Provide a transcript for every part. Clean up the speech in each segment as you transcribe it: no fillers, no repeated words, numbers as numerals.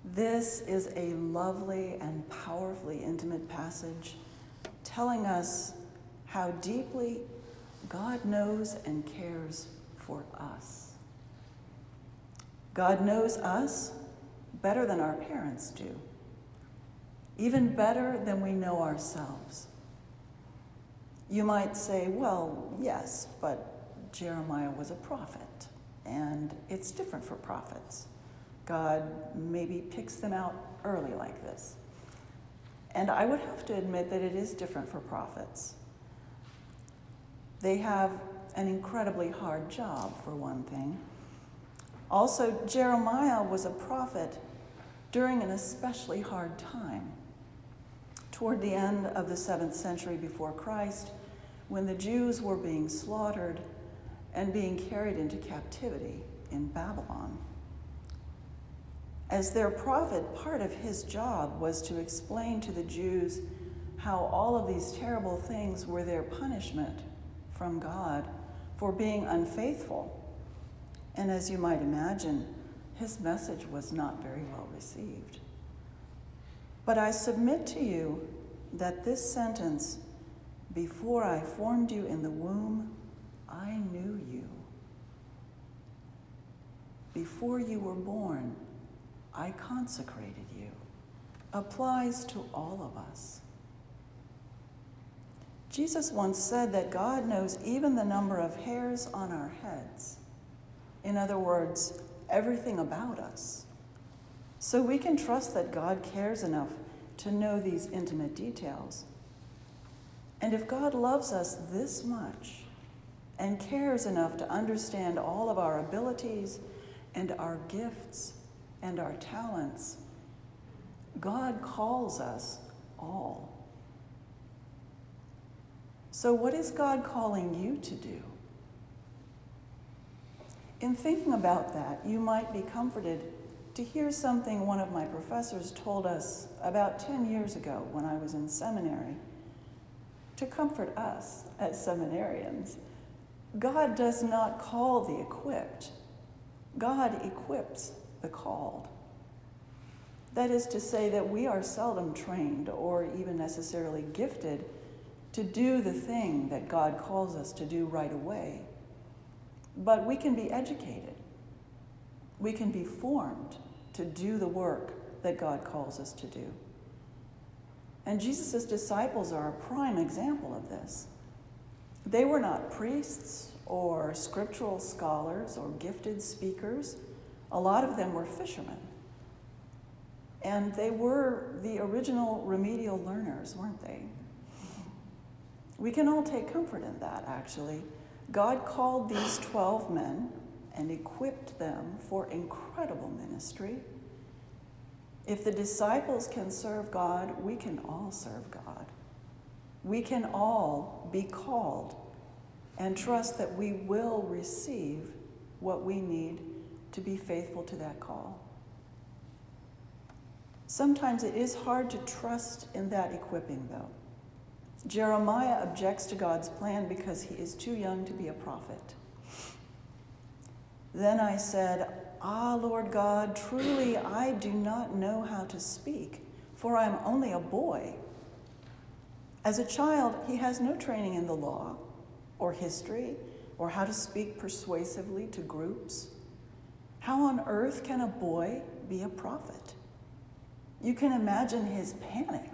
This is a lovely and powerfully intimate passage telling us how deeply God knows and cares for us. God knows us better than our parents do, even better than we know ourselves. You might say, well, yes, but Jeremiah was a prophet, and it's different for prophets. God maybe picks them out early like this. And I would have to admit that it is different for prophets. They have an incredibly hard job, for one thing. Also, Jeremiah was a prophet during an especially hard time. Toward the end of the 7th century before Christ, when the Jews were being slaughtered and being carried into captivity in Babylon. As their prophet, part of his job was to explain to the Jews how all of these terrible things were their punishment from God for being unfaithful. And as you might imagine, his message was not very well received. But I submit to you that this sentence, "Before I formed you in the womb, I knew you. Before you were born, I consecrated you," applies to all of us. Jesus once said that God knows even the number of hairs on our heads. In other words, everything about us. So we can trust that God cares enough to know these intimate details. And if God loves us this much and cares enough to understand all of our abilities and our gifts and our talents, God calls us all. So what is God calling you to do? In thinking about that, you might be comforted to hear something one of my professors told us about 10 years ago when I was in seminary. To comfort us as seminarians, God does not call the equipped. God equips the called. That is to say that we are seldom trained or even necessarily gifted to do the thing that God calls us to do right away. But we can be educated. We can be formed to do the work that God calls us to do. And Jesus' disciples are a prime example of this. They were not priests or scriptural scholars or gifted speakers. A lot of them were fishermen. And they were the original remedial learners, weren't they? We can all take comfort in that, actually. God called these 12 men and equipped them for incredible ministry. If the disciples can serve God, we can all serve God. We can all be called and trust that we will receive what we need to be faithful to that call. Sometimes it is hard to trust in that equipping, though. Jeremiah objects to God's plan because he is too young to be a prophet. Then I said, "Ah, Lord God, truly I do not know how to speak, for I am only a boy." As a child, he has no training in the law or history or how to speak persuasively to groups. How on earth can a boy be a prophet? You can imagine his panic.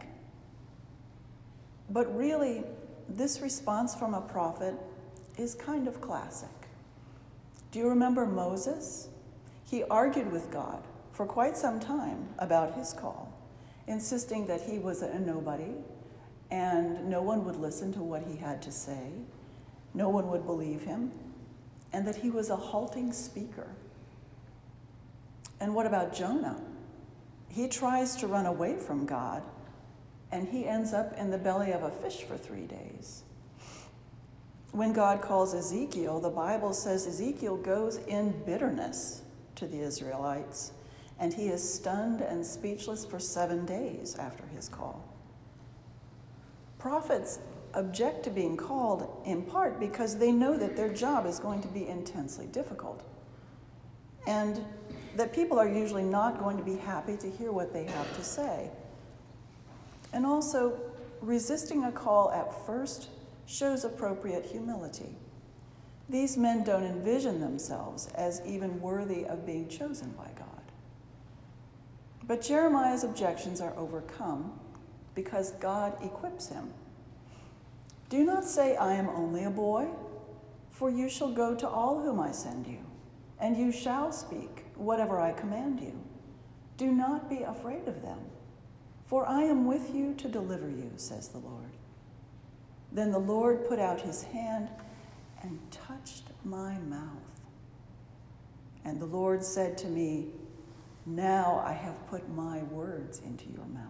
But really, this response from a prophet is kind of classic. Do you remember Moses? He argued with God for quite some time about his call, insisting that he was a nobody and no one would listen to what he had to say, no one would believe him, and that he was a halting speaker. And what about Jonah? He tries to run away from God, and he ends up in the belly of a fish for 3 days. When God calls Ezekiel, the Bible says Ezekiel goes in bitterness to the Israelites, and he is stunned and speechless for 7 days after his call. Prophets object to being called in part because they know that their job is going to be intensely difficult. And that people are usually not going to be happy to hear what they have to say. And also, resisting a call at first shows appropriate humility. These men don't envision themselves as even worthy of being chosen by God. But Jeremiah's objections are overcome because God equips him. Do not say, I am only a boy, for you shall go to all whom I send you, and you shall speak whatever I command you. Do not be afraid of them, for I am with you to deliver you, says the Lord. Then the Lord put out his hand and touched my mouth. And the Lord said to me, now I have put my words into your mouth.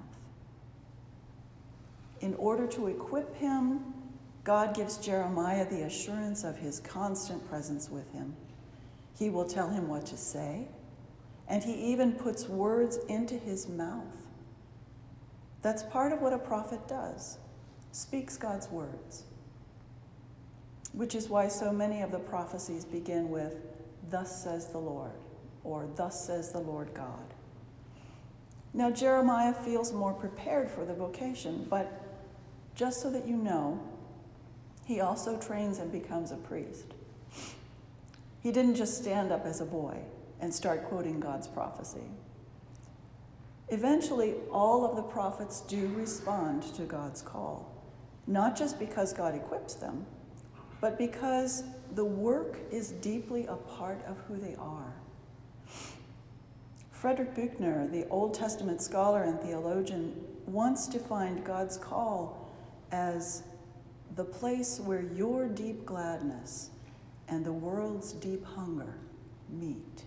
In order to equip him, God gives Jeremiah the assurance of his constant presence with him. He will tell him what to say, and he even puts words into his mouth. That's part of what a prophet does, speaks God's words, which is why so many of the prophecies begin with, thus says the Lord, or thus says the Lord God. Now, Jeremiah feels more prepared for the vocation, but just so that you know, he also trains and becomes a priest. He didn't just stand up as a boy and start quoting God's prophecy. Eventually, all of the prophets do respond to God's call, not just because God equips them, but because the work is deeply a part of who they are. Frederick Buechner, the Old Testament scholar and theologian, once defined God's call as the place where your deep gladness and the world's deep hunger meet.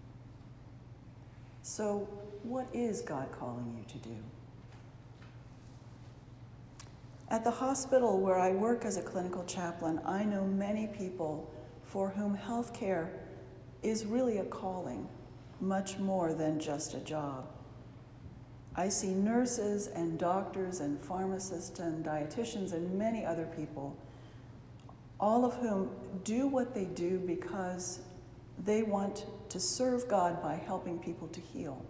So, what is God calling you to do? At the hospital where I work as a clinical chaplain, I know many people for whom healthcare is really a calling, much more than just a job. I see nurses and doctors and pharmacists and dietitians and many other people, all of whom do what they do because they want to serve God by helping people to heal.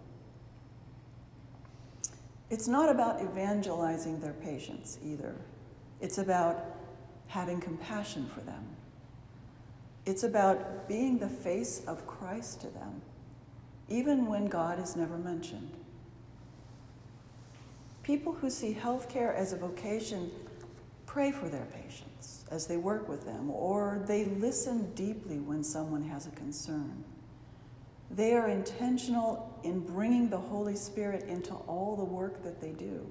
It's not about evangelizing their patients either. It's about having compassion for them. It's about being the face of Christ to them, even when God is never mentioned. People who see healthcare as a vocation pray for their patients as they work with them, or they listen deeply when someone has a concern. They are intentional in bringing the Holy Spirit into all the work that they do.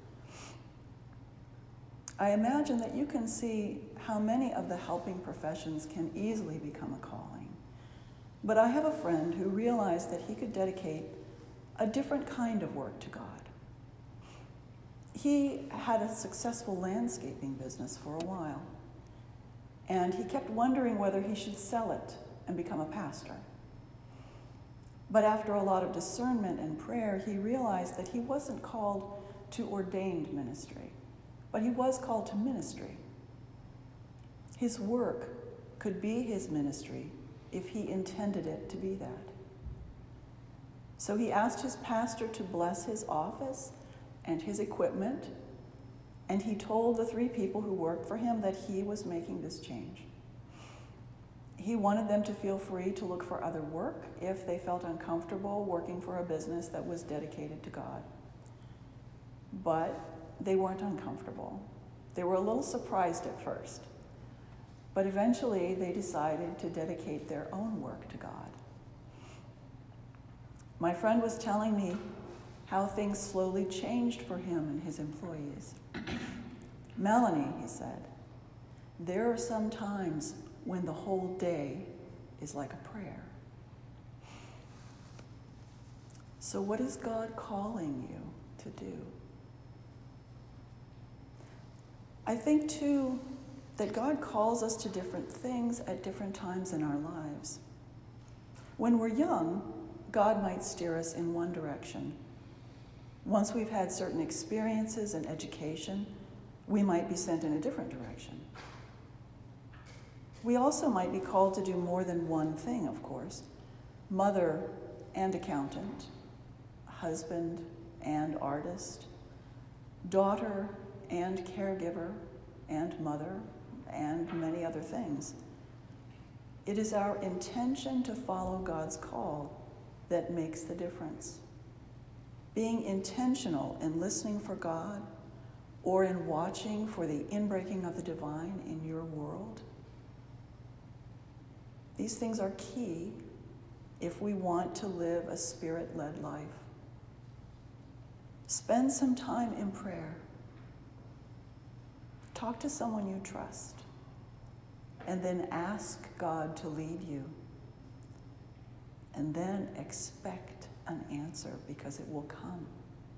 I imagine that you can see how many of the helping professions can easily become a calling. But I have a friend who realized that he could dedicate a different kind of work to God. He had a successful landscaping business for a while, and he kept wondering whether he should sell it and become a pastor. But after a lot of discernment and prayer, he realized that he wasn't called to ordained ministry, but he was called to ministry. His work could be his ministry if he intended it to be that. So he asked his pastor to bless his office and his equipment, and he told the 3 people who worked for him that he was making this change. He wanted them to feel free to look for other work if they felt uncomfortable working for a business that was dedicated to God. But they weren't uncomfortable. They were a little surprised at first, but eventually they decided to dedicate their own work to God. My friend was telling me how things slowly changed for him and his employees. Melanie, he said, there are some times when the whole day is like a prayer. So what is God calling you to do? I think, too, that God calls us to different things at different times in our lives. When we're young, God might steer us in one direction. Once we've had certain experiences and education, we might be sent in a different direction. We also might be called to do more than one thing, of course. Mother and accountant, husband and artist, daughter and caregiver and mother, and many other things. It is our intention to follow God's call that makes the difference. Being intentional in listening for God or in watching for the inbreaking of the divine in your world. These things are key if we want to live a Spirit-led life. Spend some time in prayer. Talk to someone you trust, and then ask God to lead you. And then expect an answer, because it will come.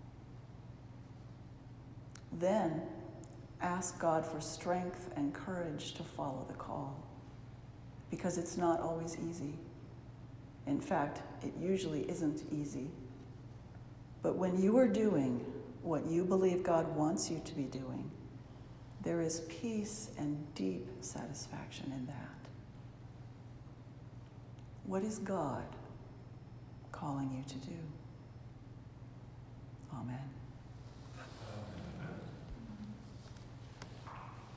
Then ask God for strength and courage to follow the call, because it's not always easy. In fact, it usually isn't easy. But when you are doing what you believe God wants you to be doing, there is peace and deep satisfaction in that. What is God calling you to do? Amen.